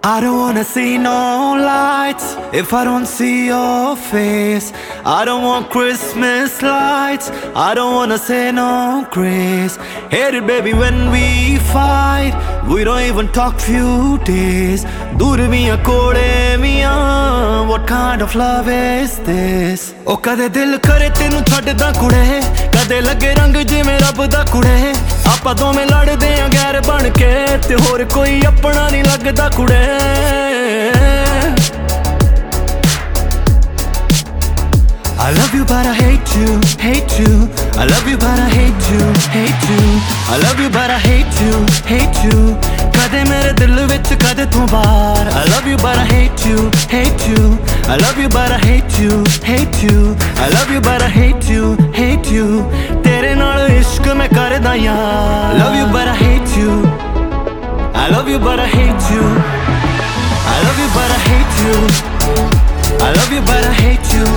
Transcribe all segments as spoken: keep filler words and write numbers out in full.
I don't wanna see no lights if I don't see your face. I don't want Christmas lights, I don't wanna say no grace. Hate it baby when we fight, we don't even talk few days. Dur miyan kode miyan, what kind of love is this? Oh kade dil kare tenu chhadda kude, kade lage rang jive rab da kude. Aapa dove ladde aa gair ban ke, te hor koi apna nahi lagda kude. I love you but I hate you, hate you. I love you but I hate you, hate you. I love you but I hate you, hate you. Kade mere dil vich kade tu baar. I love you but I hate you, hate you. I love you but I hate you, hate you. I love you but I hate you, hate you. Tere naal ishq main karda yaar. Love you but I hate you. I love you but I hate you. I love you but I hate you. I love you but I hate you.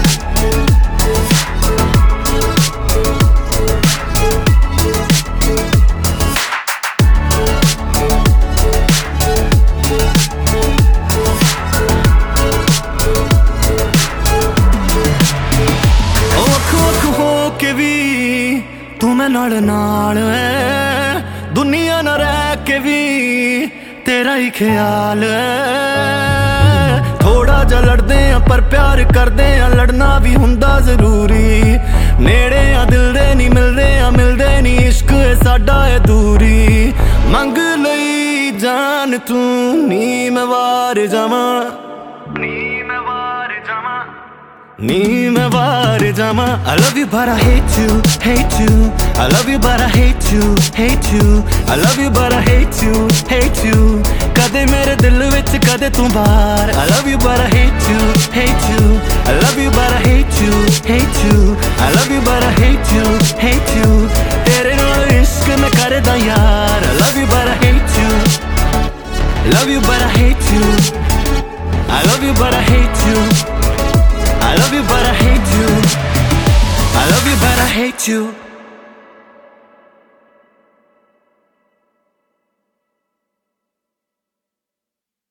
तू मैं नाल नाल है, दुनिया ना रह के भी तेरा ही ख्याल है। थोड़ा जा लड़दे हैं पर प्यार करदे हैं, लड़ना भी हुंदा जरूरी। नेड़े आ दिल दे नहीं मिलदे आ मिलदे नहीं, इश्क है साडा है दूरी। मंग लई जान तू नी मैं वार जावां, नी मैं वार जावां, नी मैं वार जावां। I love you but I hate you, hate you. I love you but I hate you, hate you. I love you but I hate you, hate you. कदे मेरे दिल विच कदे तू बाहर। I love you but I hate you, hate you. I love you but I hate you, hate you. I love you but I hate you, hate you. तेरे नाल इश्क मैं करदा यार। I love you but I hate you. Love you but I hate you. I love you but I hate you. I love you but I hate you. I love you but I hate you.